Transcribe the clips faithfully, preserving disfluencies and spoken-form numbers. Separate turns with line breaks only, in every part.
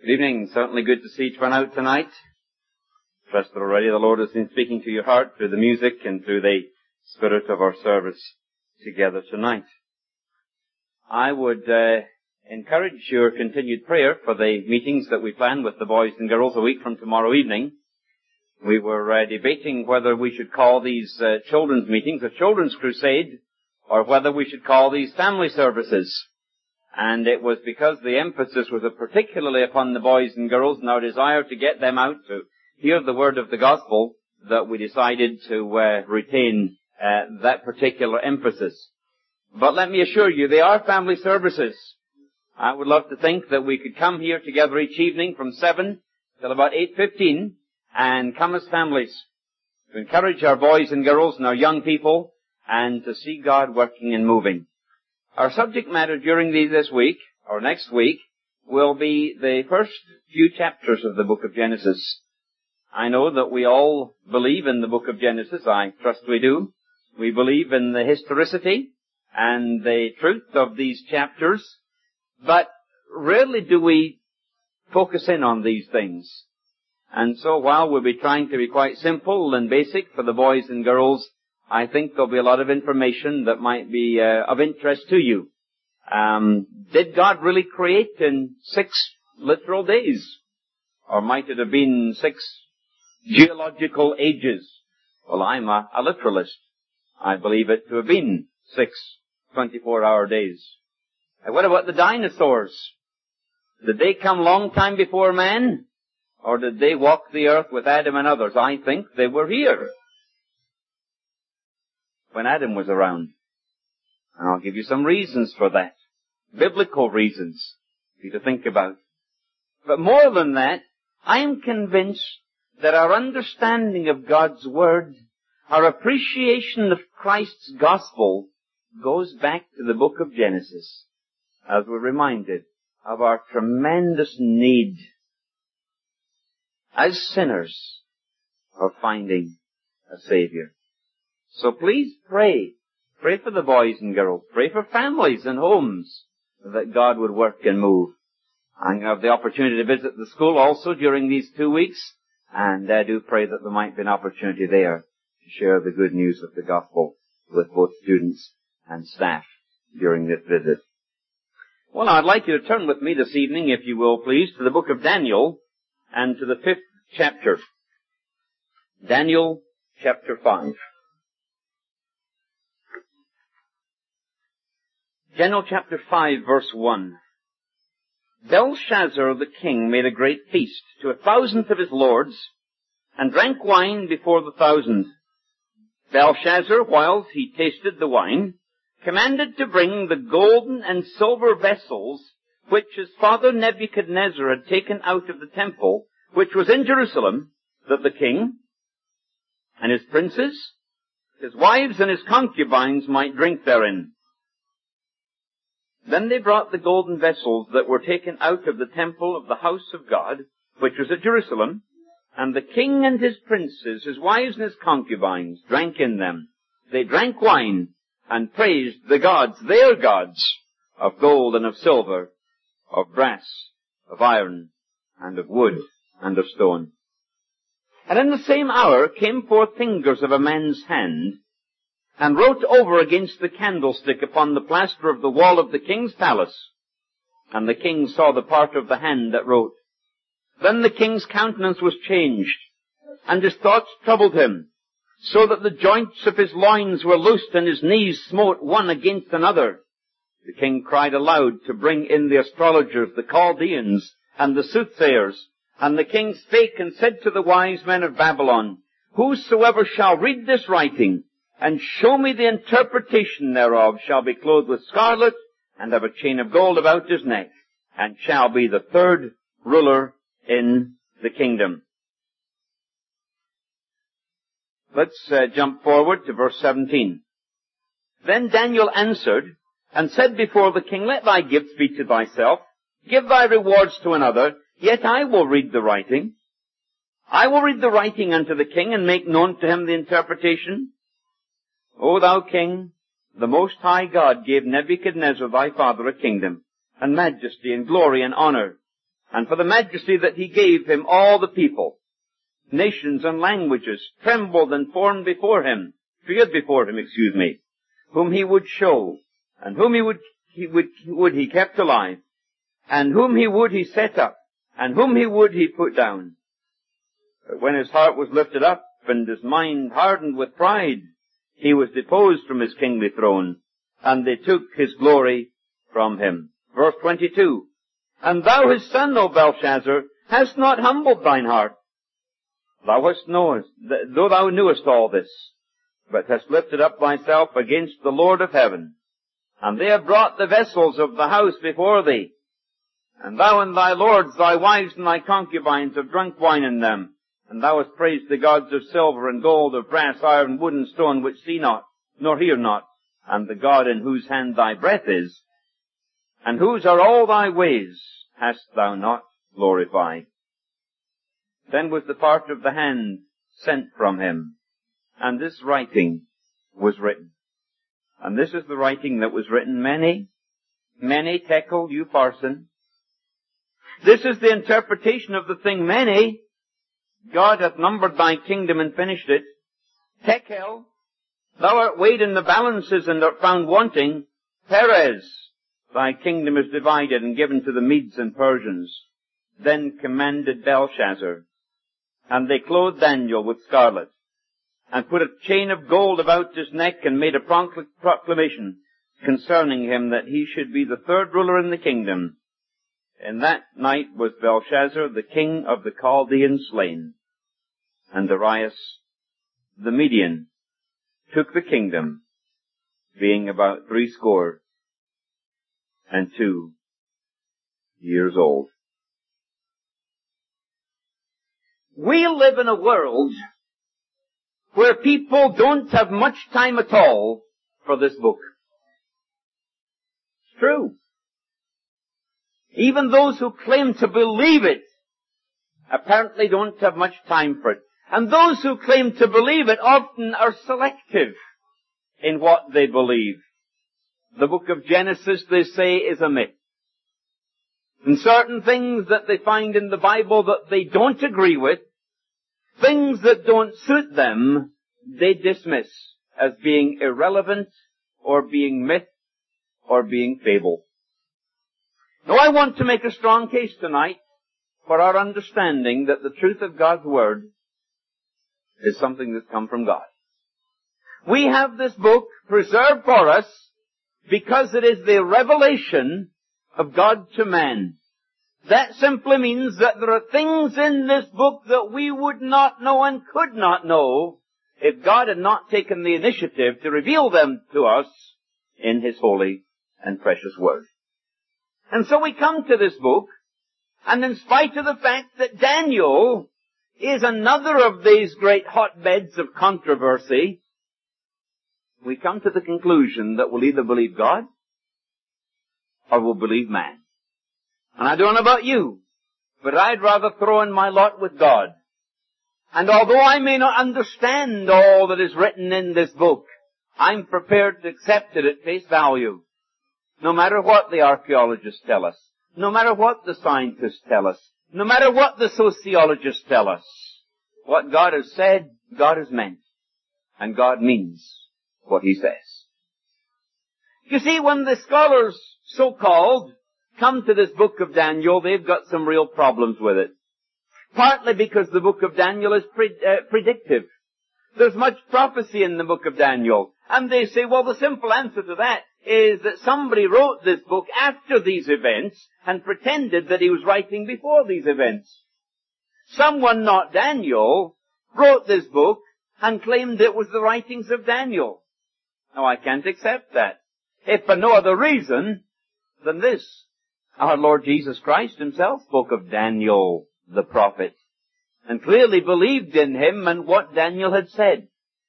Good evening. Certainly good to see each one out tonight. Trust that already the Lord has been speaking to your heart through the music and through the spirit of our service together tonight. I would uh, encourage your continued prayer for the meetings that we plan with the boys and girls a week from tomorrow evening. We were uh, debating whether we should call these uh, children's meetings a children's crusade or whether we should call these family services. And it was because the emphasis was particularly upon the boys and girls and our desire to get them out to hear the word of the gospel that we decided to uh, retain uh, that particular emphasis. But let me assure you, they are family services. I would love to think that we could come here together each evening from seven till about eight fifteen and come as families to encourage our boys and girls and our young people and to see God working and moving. Our subject matter during the, this week, or next week, will be the first few chapters of the book of Genesis. I know that we all believe in the book of Genesis. I trust we do. We believe in the historicity and the truth of these chapters, but rarely do we focus in on these things. And so while we'll be trying to be quite simple and basic for the boys and girls, I think there'll be a lot of information that might be uh, of interest to you. Um, did God really create in six literal days? Or might it have been six geological ages? Well, I'm a, a literalist. I believe it to have been six twenty-four hour days. And what about the dinosaurs? Did they come a long time before man? Or did they walk the earth with Adam and others? I think they were here when Adam was around. And I'll give you some reasons for that. Biblical reasons for you to think about. But more than that, I am convinced that our understanding of God's Word, our appreciation of Christ's gospel, goes back to the book of Genesis, as we're reminded of our tremendous need as sinners of finding a Savior. So please pray. Pray for the boys and girls. Pray for families and homes that God would work and move. I'm going to have the opportunity to visit the school also during these two weeks, and I do pray that there might be an opportunity there to share the good news of the gospel with both students and staff during this visit. Well, I'd like you to turn with me this evening, if you will, please, to the book of Daniel and to the fifth chapter. Daniel chapter five. Daniel chapter five, verse one. Belshazzar the king made a great feast to a thousand of his lords, and drank wine before the thousand. Belshazzar, whilst he tasted the wine, commanded to bring the golden and silver vessels which his father Nebuchadnezzar had taken out of the temple, which was in Jerusalem, that the king and his princes, his wives and his concubines might drink therein. Then they brought the golden vessels that were taken out of the temple of the house of God, which was at Jerusalem, and the king and his princes, his wives and his concubines, drank in them. They drank wine and praised the gods, their gods, of gold and of silver, of brass, of iron, and of wood, and of stone. And in the same hour came forth fingers of a man's hand, and wrote over against the candlestick upon the plaster of the wall of the king's palace. And the king saw the part of the hand that wrote. Then the king's countenance was changed, and his thoughts troubled him, so that the joints of his loins were loosed, and his knees smote one against another. The king cried aloud to bring in the astrologers, the Chaldeans, and the soothsayers. And the king spake and said to the wise men of Babylon, Whosoever shall read this writing, and show me the interpretation thereof, shall be clothed with scarlet, and have a chain of gold about his neck, and shall be the third ruler in the kingdom. Let's uh, jump forward to verse seventeen. Then Daniel answered, and said before the king, Let thy gifts be to thyself, give thy rewards to another, yet I will read the writing. I will read the writing unto the king, and make known to him the interpretation. O thou king, the Most High God gave Nebuchadnezzar thy father a kingdom, and majesty, and glory, and honor, and for the majesty that he gave him, all the people, nations and languages, trembled and formed before him, feared before him, excuse me, whom he would show, and whom he would, he would, would he kept alive, and whom he would he set up, and whom he would he put down. But when his heart was lifted up, and his mind hardened with pride, he was deposed from his kingly throne, and they took his glory from him. Verse twenty-two, and thou his son, O Belshazzar, hast not humbled thine heart. Thou hast knowest, though thou knewest all this, but hast lifted up thyself against the Lord of heaven. And they have brought the vessels of the house before thee. And thou and thy lords, thy wives and thy concubines have drunk wine in them. And thou hast praised the gods of silver and gold, of brass, iron, wood, and stone, which see not, nor hear not, and the God in whose hand thy breath is, and whose are all thy ways, hast thou not glorified. Then was the part of the hand sent from him, and this writing was written. And this is the writing that was written, many, many tekel upharsin. This is the interpretation of the thing, many. God hath numbered thy kingdom and finished it. Tekel, thou art weighed in the balances and art found wanting. Perez, thy kingdom is divided and given to the Medes and Persians. Then commanded Belshazzar, and they clothed Daniel with scarlet, and put a chain of gold about his neck, and made a proclamation concerning him that he should be the third ruler in the kingdom. In that night was Belshazzar, the king of the Chaldeans, slain, and Darius the Median took the kingdom, being about threescore and two years old. We live in a world where people don't have much time at all for this book. It's true. Even those who claim to believe it apparently don't have much time for it. And those who claim to believe it often are selective in what they believe. The book of Genesis, they say, is a myth. And certain things that they find in the Bible that they don't agree with, things that don't suit them, they dismiss as being irrelevant or being myth or being fable. Now I want to make a strong case tonight for our understanding that the truth of God's Word is something that's come from God. We have this book preserved for us because it is the revelation of God to man. That simply means that there are things in this book that we would not know and could not know if God had not taken the initiative to reveal them to us in His holy and precious Word. And so we come to this book, and in spite of the fact that Daniel is another of these great hotbeds of controversy, we come to the conclusion that we'll either believe God or we'll believe man. And I don't know about you, but I'd rather throw in my lot with God. And although I may not understand all that is written in this book, I'm prepared to accept it at face value. No matter what the archaeologists tell us, no matter what the scientists tell us, no matter what the sociologists tell us, what God has said, God has meant. And God means what He says. You see, when the scholars, so-called, come to this book of Daniel, they've got some real problems with it. Partly because the book of Daniel is pre- uh, predictive. There's much prophecy in the book of Daniel. And they say, well, the simple answer to that is that somebody wrote this book after these events and pretended that he was writing before these events. Someone, not Daniel, wrote this book and claimed it was the writings of Daniel. Now, I can't accept that. If for no other reason than this. Our Lord Jesus Christ Himself spoke of Daniel the prophet and clearly believed in him and what Daniel had said.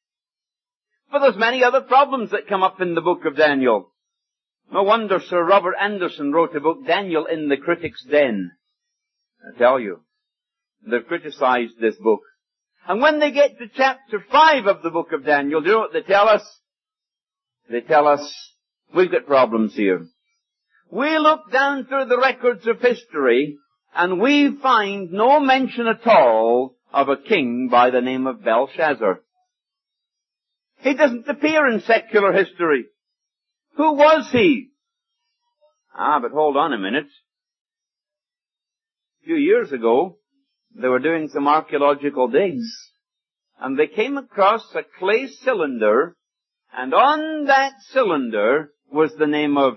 But there's many other problems that come up in the book of Daniel. No wonder Sir Robert Anderson wrote a book, Daniel in the Critic's Den. I tell you, they've criticized this book. And when they get to chapter five of the book of Daniel, do you know what they tell us? They tell us, we've got problems here. We look down through the records of history, and we find no mention at all of a king by the name of Belshazzar. He doesn't appear in secular history. Who was he? Ah, but hold on a minute. A few years ago, they were doing some archaeological digs, and they came across a clay cylinder, and on that cylinder was the name of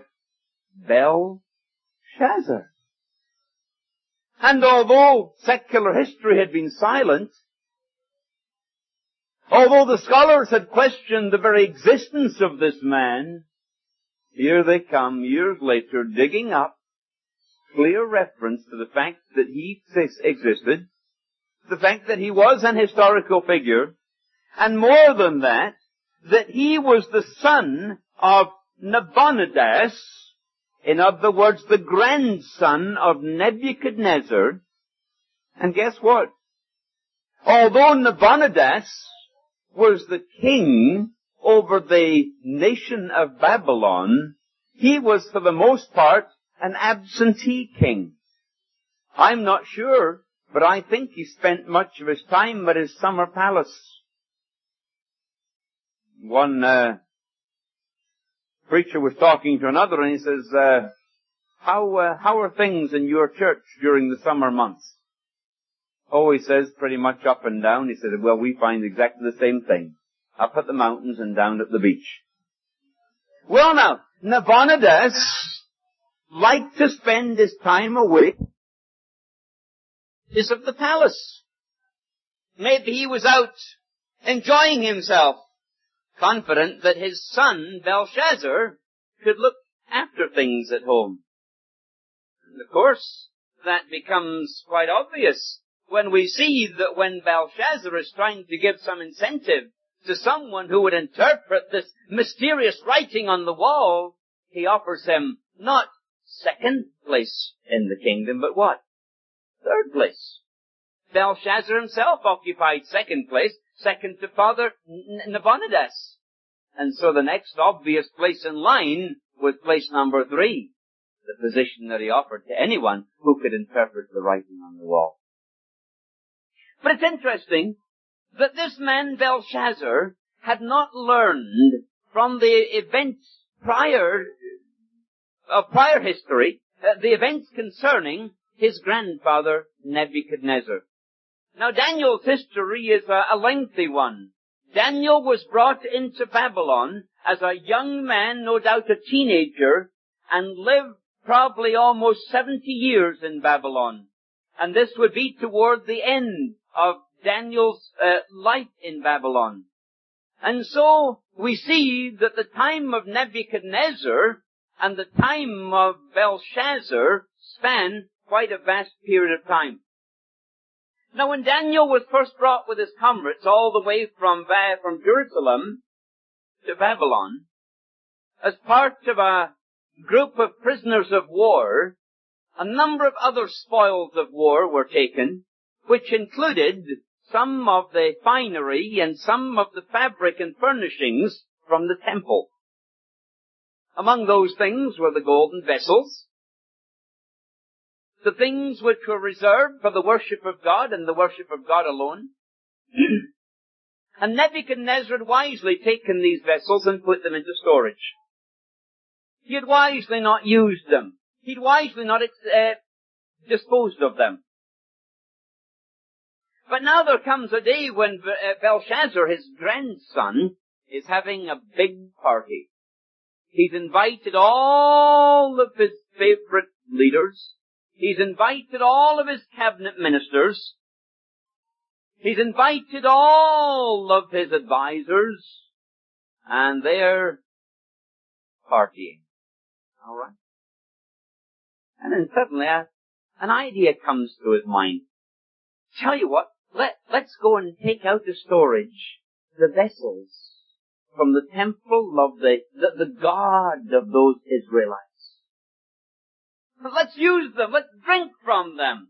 Belshazzar. And although secular history had been silent, although the scholars had questioned the very existence of this man, here they come years later digging up clear reference to the fact that he existed, the fact that he was an historical figure, and more than that, that he was the son of Nabonidus, in other words, the grandson of Nebuchadnezzar. And guess what? Although Nabonidus was the king over the nation of Babylon, he was for the most part an absentee king. I'm not sure, but I think he spent much of his time at his summer palace. One uh, preacher was talking to another, and he says, uh, how, uh, how are things in your church during the summer months? Oh, he says, pretty much up and down. He said, well, we find exactly the same thing. Up at the mountains and down at the beach. Well now, Nabonidus liked to spend his time away is of the palace. Maybe he was out enjoying himself, confident that his son, Belshazzar, could look after things at home. And of course, that becomes quite obvious when we see that when Belshazzar is trying to give some incentive to someone who would interpret this mysterious writing on the wall, he offers him not second place in the kingdom, but what? Third place. Belshazzar himself occupied second place, second to Father Nabonidus. And so the next obvious place in line was place number three, the position that he offered to anyone who could interpret the writing on the wall. But it's interesting that this man Belshazzar had not learned from the events prior, of prior history, uh, the events concerning his grandfather Nebuchadnezzar. Now Daniel's history is a, a lengthy one. Daniel was brought into Babylon as a young man, no doubt a teenager, and lived probably almost seventy years in Babylon. And this would be toward the end of Daniel's uh, life in Babylon. And so we see that the time of Nebuchadnezzar and the time of Belshazzar span quite a vast period of time. Now when Daniel was first brought with his comrades all the way from, from Jerusalem to Babylon, as part of a group of prisoners of war, a number of other spoils of war were taken, which included some of the finery and some of the fabric and furnishings from the temple. Among those things were the golden vessels, the things which were reserved for the worship of God and the worship of God alone. And Nebuchadnezzar had wisely taken these vessels and put them into storage. He had wisely not used them. He'd wisely not uh, disposed of them. But now there comes a day when Belshazzar, his grandson, is having a big party. He's invited all of his favorite leaders. He's invited all of his cabinet ministers. He's invited all of his advisors. And they're partying. All right? And then suddenly a, an idea comes to his mind. Tell you what, let, let's go and take out the storage, the vessels from the temple of the, the, the God of those Israelites. Let's use them, let's drink from them.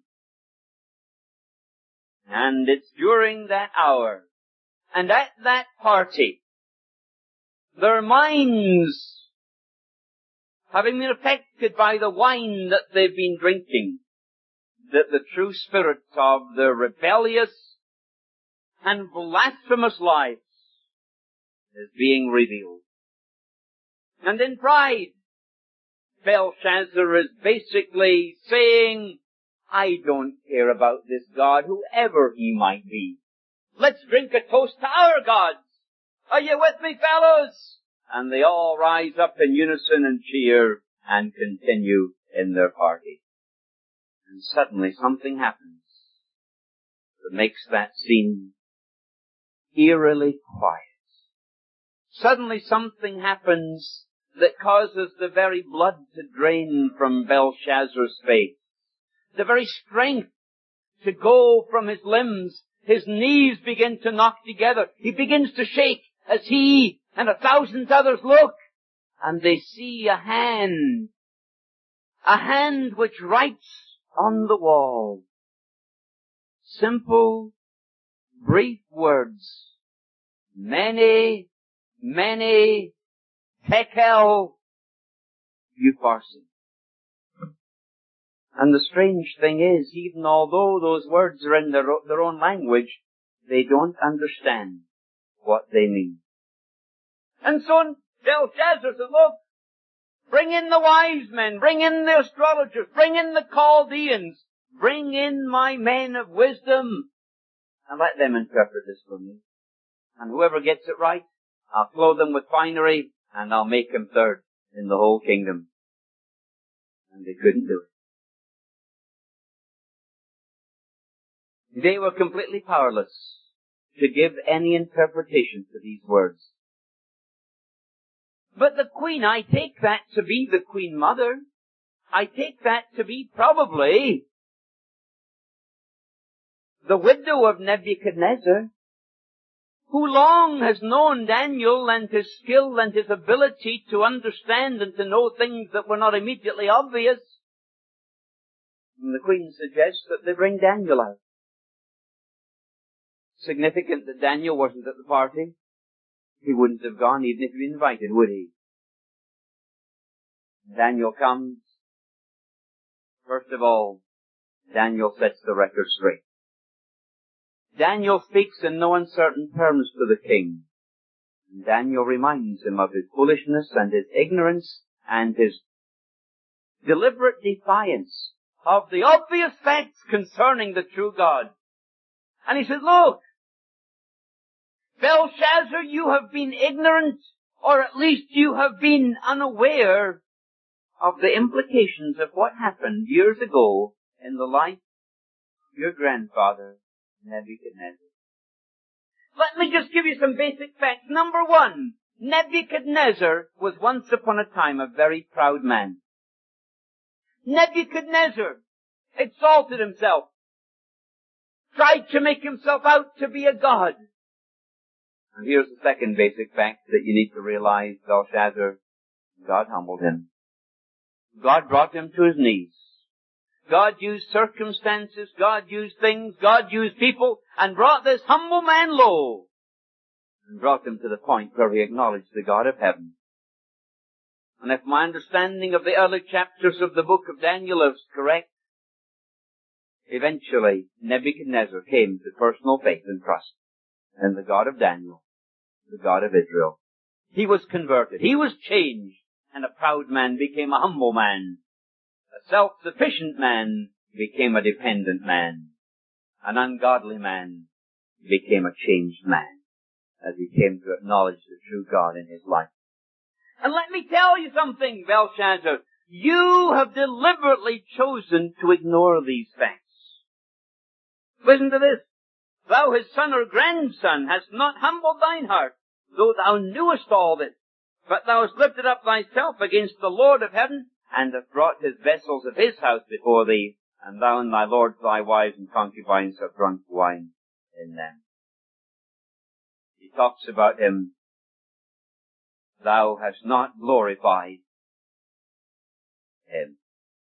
And it's during that hour, and at that party, their minds, having been affected by the wine that they've been drinking, that the true spirit of their rebellious and blasphemous lives is being revealed. And in pride, Belshazzar is basically saying, I don't care about this God, whoever he might be. Let's drink a toast to our gods. Are you with me, fellows? And they all rise up in unison and cheer and continue in their party. And suddenly something happens that makes that scene eerily quiet. Suddenly something happens that causes the very blood to drain from Belshazzar's face, the very strength to go from his limbs. His knees begin to knock together. He begins to shake as he and a thousand others look, and they see a hand, a hand which writes on the wall. Simple, brief words. Many, many, tekel, upharsin. And the strange thing is, even although those words are in their, their own language, they don't understand what they mean. And so Belshazzar said, look, bring in the wise men, bring in the astrologers, bring in the Chaldeans, bring in my men of wisdom, and let them interpret this for me. And whoever gets it right, I'll clothe them with finery, and I'll make him third in the whole kingdom. And they couldn't do it. They were completely powerless to give any interpretation to these words. But the queen, I take that to be the queen mother. I take that to be probably the widow of Nebuchadnezzar, who long has known Daniel and his skill and his ability to understand and to know things that were not immediately obvious. And the queen suggests that they bring Daniel out. Significant that Daniel wasn't at the party. He wouldn't have gone even if he'd been invited, would he? Daniel comes. First of all, Daniel sets the record straight. Daniel speaks in no uncertain terms to the king. And Daniel reminds him of his foolishness and his ignorance and his deliberate defiance of the obvious facts concerning the true God. And he says, look, Belshazzar, you have been ignorant, or at least you have been unaware of the implications of what happened years ago in the life of your grandfather, Nebuchadnezzar. Let me just give you some basic facts. Number one, Nebuchadnezzar was once upon a time a very proud man. Nebuchadnezzar exalted himself, tried to make himself out to be a god. And here's the second basic fact that you need to realize, Belshazzar, God humbled him. God brought him to his knees. God used circumstances, God used things, God used people, and brought this humble man low, and brought him to the point where he acknowledged the God of heaven. And if my understanding of the early chapters of the book of Daniel is correct, eventually Nebuchadnezzar came to personal faith and trust in the God of Daniel, the God of Israel. He was converted. He was changed. And a proud man became a humble man. A self-sufficient man became a dependent man. An ungodly man became a changed man as he came to acknowledge the true God in his life. And let me tell you something, Belshazzar. You have deliberately chosen to ignore these facts. Listen to this. Thou, his son or grandson, hast not humbled thine heart, though thou knewest all this. But thou hast lifted up thyself against the Lord of heaven, and hast brought his vessels of his house before thee, and thou and thy lords, thy wives and concubines have drunk wine in them. He talks about him. Thou hast not glorified him.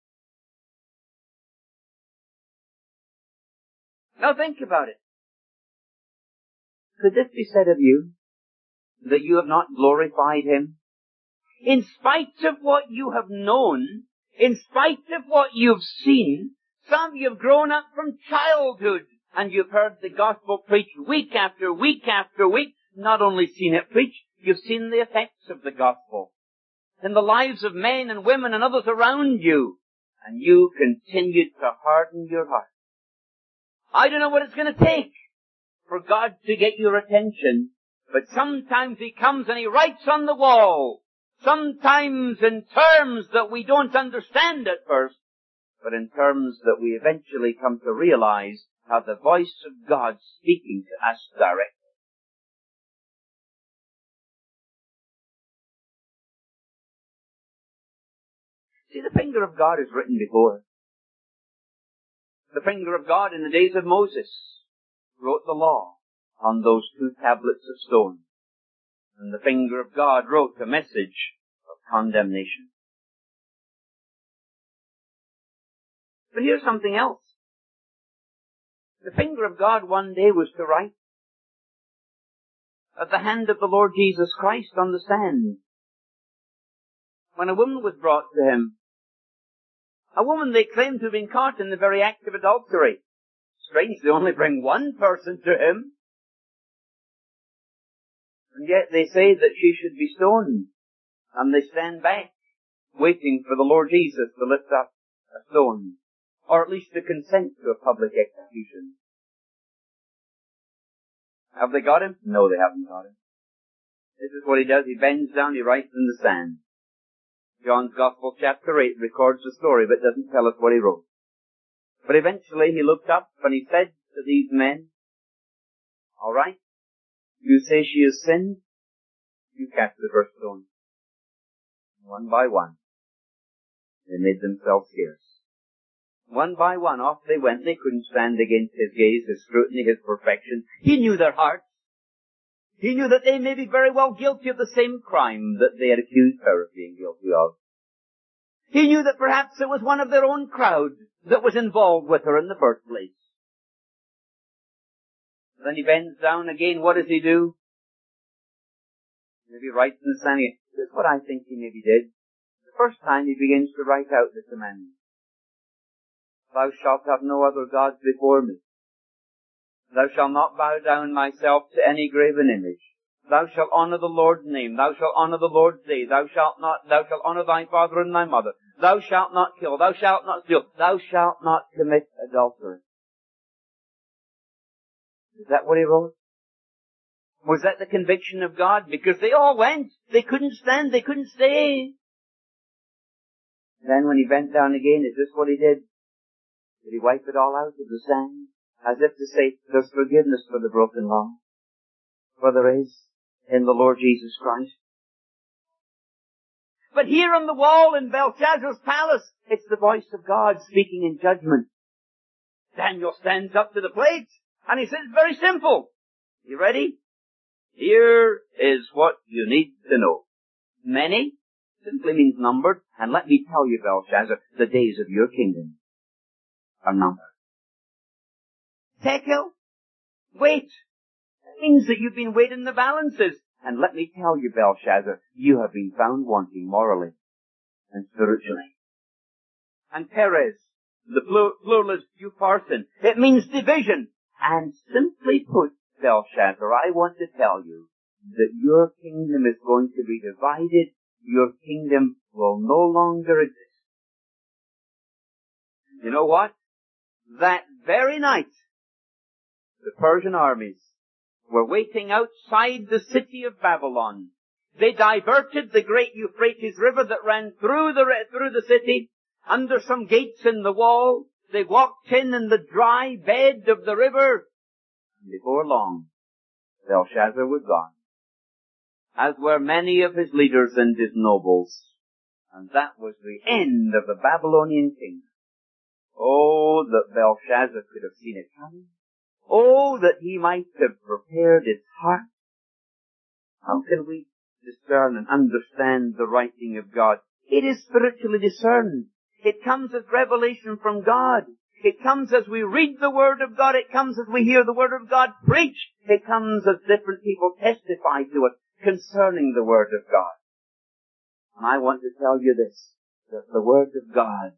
Now think about it. Could this be said of you? That you have not glorified him? In spite of what you have known, in spite of what you've seen, Some of you have grown up from childhood and you've heard the gospel preached week after week after week. Not only seen it preached, you've seen the effects of the gospel in the lives of men and women and others around you. And you continued to harden your heart. I don't know what it's going to take for God to get your attention, but sometimes He comes and He writes on the wall, sometimes in terms that we don't understand at first, but in terms that we eventually come to realize are the voice of God speaking to us directly. See, the finger of God is written before. The finger of God in the days of Moses wrote the law on those two tablets of stone. And the finger of God wrote the message of condemnation. But here's something else. The finger of God one day was to write at the hand of the Lord Jesus Christ on the sand. When a woman was brought to Him, a woman they claimed to have been caught in the very act of adultery. Strange, they only bring one person to Him. And yet they say that she should be stoned. And they stand back, waiting for the Lord Jesus to lift up a stone. Or at least to consent to a public execution. Have they got Him? No, they haven't got Him. This is what He does. He bends down, He writes in the sand. John's Gospel chapter eight records the story, but doesn't tell us what he wrote. But eventually he looked up and he said to these men, all right, you say she has sinned, you cast the first stone. One by one, they made themselves scarce. One by one, off they went. They couldn't stand against his gaze, his scrutiny, his perfection. He knew their hearts. He knew that they may be very well guilty of the same crime that they had accused her of being guilty of. He knew that perhaps it was one of their own crowd that was involved with her in the first place. Then he bends down again. What does he do? Maybe writes in the sand again. This is what I think he maybe did. The first time he begins to write out the commandment. Thou shalt have no other gods before me. Thou shalt not bow down thyself to any graven image. Thou shalt honor the Lord's name. Thou shalt honor the Lord's day. Thou shalt not, thou shalt honor thy father and thy mother. Thou shalt not kill. Thou shalt not steal. Thou shalt not commit adultery. Is that what he wrote? Was that the conviction of God? Because they all went. They couldn't stand. They couldn't stay. Then when he bent down again, is this what he did? Did he wipe it all out of the sand? As if to say, there's forgiveness for the broken law. For there is in the Lord Jesus Christ. But here on the wall in Belshazzar's palace, it's the voice of God speaking in judgment. Daniel stands up to the plate and he says, very simple. You ready? Here is what you need to know. Many simply means numbered. And let me tell you, Belshazzar, the days of your kingdom are numbered. Tekel, wait. That means that you've been weighed in the balances. And let me tell you, Belshazzar, you have been found wanting morally and spiritually. And Perez, the pluralist upharsin, it means division. And simply put, Belshazzar, I want to tell you that your kingdom is going to be divided. Your kingdom will no longer exist. You know what? That very night, the Persian armies were waiting outside the city of Babylon. They diverted the great Euphrates River that ran through the, through the city, under some gates in the wall. They walked in in the dry bed of the river. And before long, Belshazzar was gone, as were many of his leaders and his nobles. And that was the end of the Babylonian kingdom. Oh, that Belshazzar could have seen it coming. Oh, that he might have prepared his heart. How can we discern and understand the writing of God? It is spiritually discerned. It comes as revelation from God. It comes as we read the Word of God. It comes as we hear the Word of God preached. It comes as different people testify to us concerning the Word of God. And I want to tell you this, that the Word of God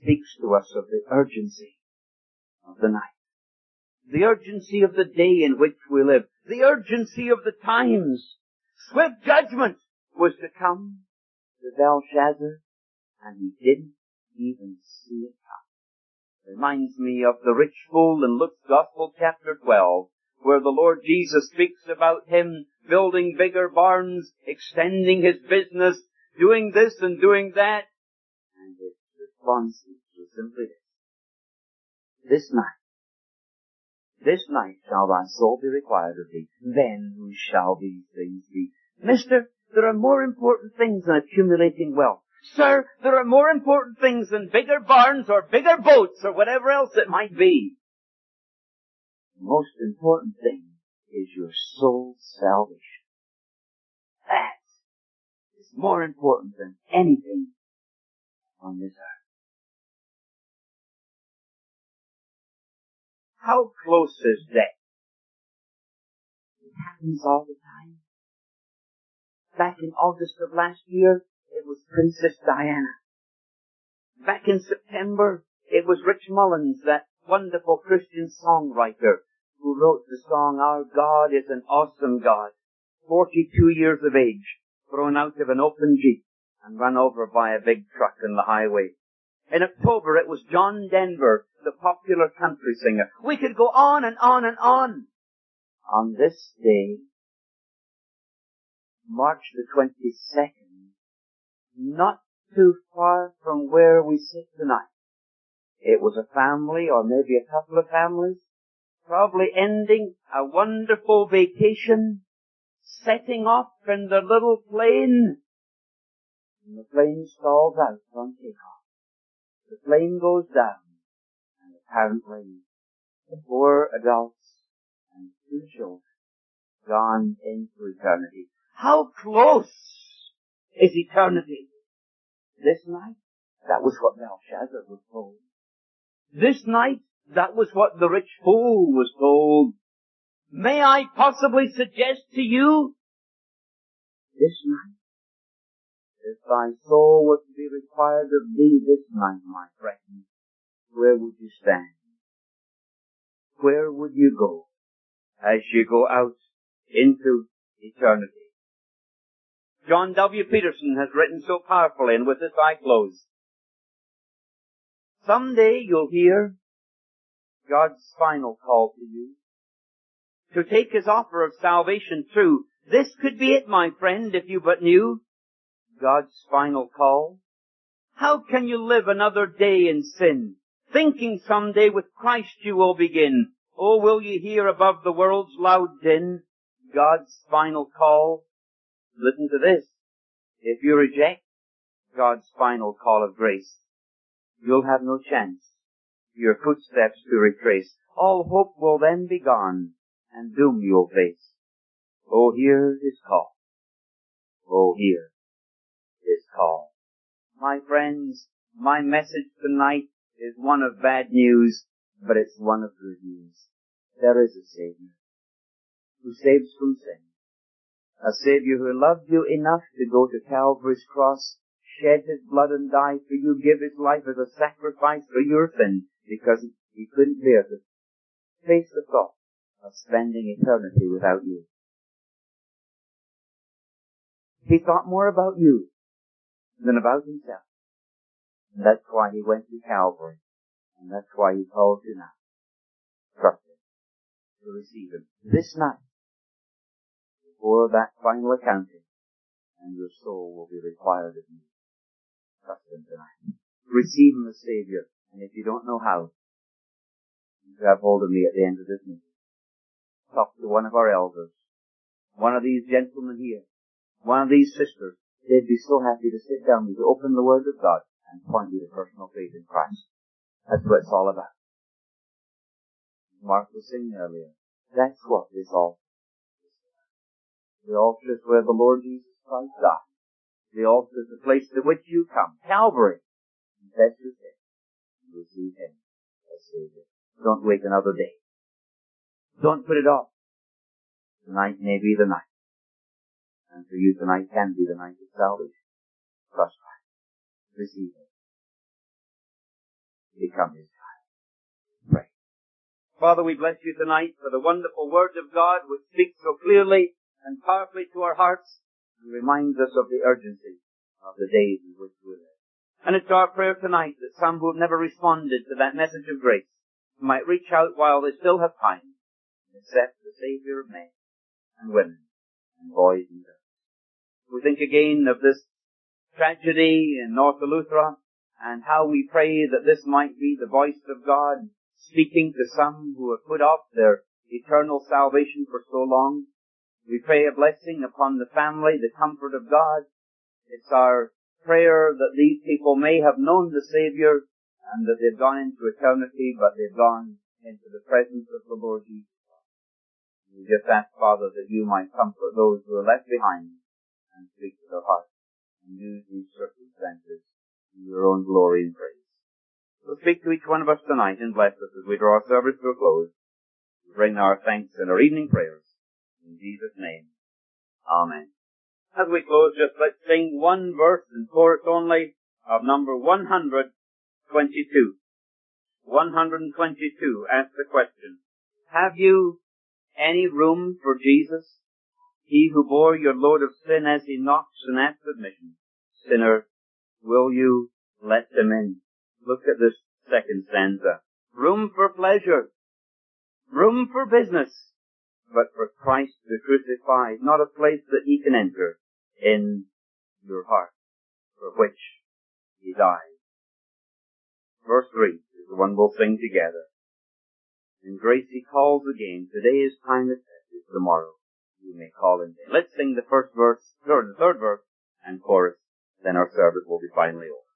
speaks to us of the urgency of the night. The urgency of the day in which we live. The urgency of the times. Swift judgment was to come to Belshazzar, and he didn't even see it come. Reminds me of the rich fool in Luke's Gospel, chapter twelve, where the Lord Jesus speaks about him building bigger barns, extending his business, doing this and doing that. And his response was simply this. This night, this night shall thy soul be required of thee. Then who shall these things be? Mister, there are more important things than accumulating wealth. Sir, there are more important things than bigger barns or bigger boats or whatever else it might be. The most important thing is your soul's salvation. That is more important than anything on this earth. How close is death? It happens all the time. Back in August of last year, it was Princess Diana. Back in September, it was Rich Mullins, that wonderful Christian songwriter who wrote the song, Our God is an Awesome God. forty-two years of age, thrown out of an open Jeep and run over by a big truck on the highway. In October, it was John Denver, the popular country singer. We could go on and on and on. On this day, March the twenty-second, not too far from where we sit tonight, it was a family, or maybe a couple of families, probably ending a wonderful vacation, setting off in their little plane, and the plane stalls out on takeoff. The plane goes down, and apparently the four adults and two children gone into eternity. How close is eternity? This night, that was what Belshazzar was told. This night, that was what the rich fool was told. May I possibly suggest to you, this night, if thy soul was to be required of thee this night, my friend, where would you stand? Where would you go as you go out into eternity? John W. Peterson has written so powerfully, and with this I close. Someday you'll hear God's final call to you to take His offer of salvation true. This could be it, my friend, if you but knew God's final call. How can you live another day in sin, thinking someday with Christ you will begin? Oh, will you hear above the world's loud din God's final call? Listen to this. If you reject God's final call of grace, you'll have no chance your footsteps to retrace. All hope will then be gone, and doom you'll face. Oh, hear His call. Oh, hear His call. My friends, my message tonight is one of bad news, but it's one of good news. There is a Savior who saves from sin. A Savior who loved you enough to go to Calvary's cross, shed His blood and die for you, give His life as a sacrifice for your sin, because He couldn't bear to face the thought of spending eternity without you. He thought more about you than about Himself. And that's why He went to Calvary. And that's why He calls you now. Trust Him. To receive Him. This night, before that final accounting, and your soul will be required of you. Trust Him tonight. Receive Him as Savior. And if you don't know how, you grab hold of me at the end of this meeting. Talk to one of our elders. One of these gentlemen here. One of these sisters. They'd be so happy to sit down with you, open the Word of God, and point you to personal faith in Christ. That's what it's all about. Mark was saying earlier, that's what this altar is. The altar is where the Lord Jesus Christ died. The altar is the place to which you come. Calvary. Confess your sin. Receive Him as Savior. Don't wait another day. Don't put it off. Tonight may be the night. And for you tonight can be the night of salvation. Trust Christ. Receive Him. become His child. Pray. Father, we bless You tonight for the wonderful Word of God which speaks so clearly and powerfully to our hearts and reminds us of the urgency of the days in which we live. And it's our prayer tonight that some who have never responded to that message of grace might reach out while they still have time and accept the Savior of men and women and boys and girls. We think again of this tragedy in North Eleuthera and how we pray that this might be the voice of God speaking to some who have put off their eternal salvation for so long. We pray a blessing upon the family, the comfort of God. It's our prayer that these people may have known the Savior and that they've gone into eternity, but they've gone into the presence of the Lord Jesus Christ. We just ask, Father, that You might comfort those who are left behind and speak to their hearts and use these circumstances in Your own glory and praise. So speak to each one of us tonight and bless us as we draw our service to a close. We bring our thanks and our evening prayers. In Jesus' name, Amen. As we close, just let's sing one verse and chorus only of number one hundred twenty-two. one hundred twenty-two asks the question, have you any room for Jesus? He who bore your load of sin as He knocks and asks admission. Sinner, will you let Him in? Look at this second stanza. Room for pleasure. Room for business. But for Christ the crucified, not a place that He can enter in your heart, for which He died. Verse three is the one we'll sing together. In grace He calls again. Today is time that is tomorrow. You may call in vain. Let's sing the first verse, or the third verse, and chorus. Then our service will be finally over.